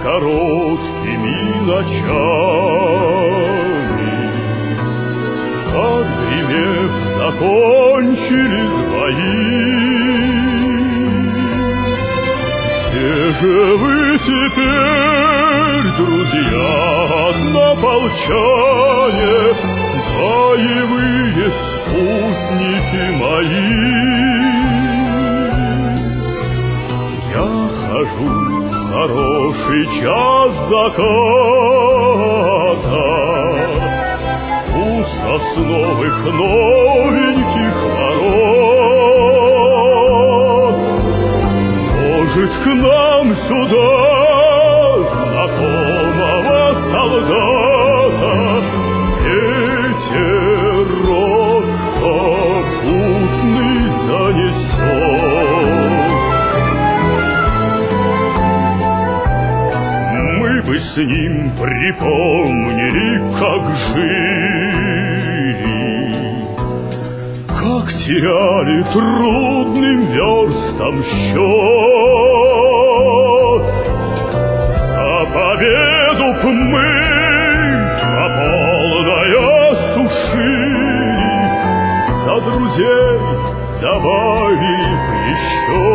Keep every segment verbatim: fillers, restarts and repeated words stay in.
короткими ночами, отгремев, закончились бои. Где же вы теперь, друзья, однополчане, боевые спутники мои? Я хожу в хороший час заката у сосновых новеньких ворот. Может, к нам сюда знакомого солдата ветерок попутный занесет? Мы бы с ним припомнили, как жили, как теряли трудным верстам счет. За победу б мы по полной осушили, за друзей добавили б еще.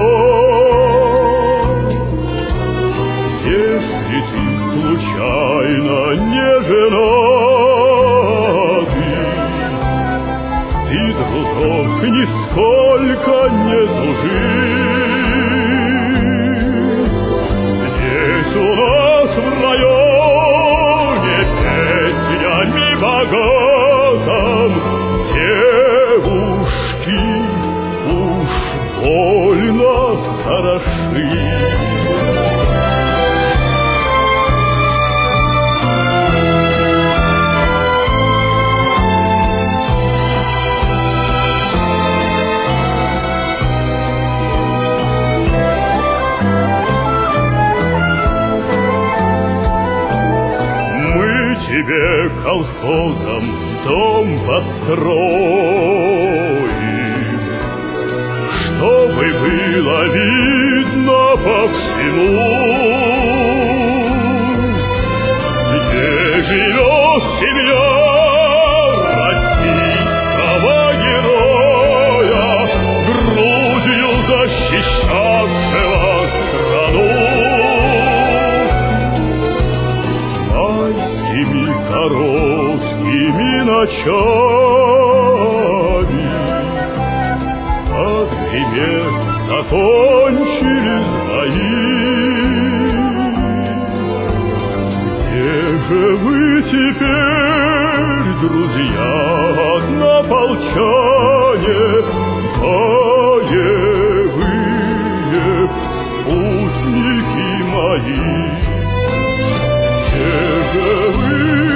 Если ты случайно не женатый, ты, дружок, нисколько не тужи. Здесь у нас в районе песнями богатым девушки уж больно хороши. Тебе колхозом дом построим, чтобы было видно по всему, где живет семья российского героя, грудью защищавшего страну. Короткими ночами, отгремев, закончились бои. Где же вы теперь, друзья, однополчане, боевые спутники мои?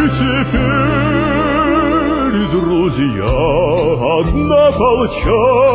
Теперь, друзья, однополчане,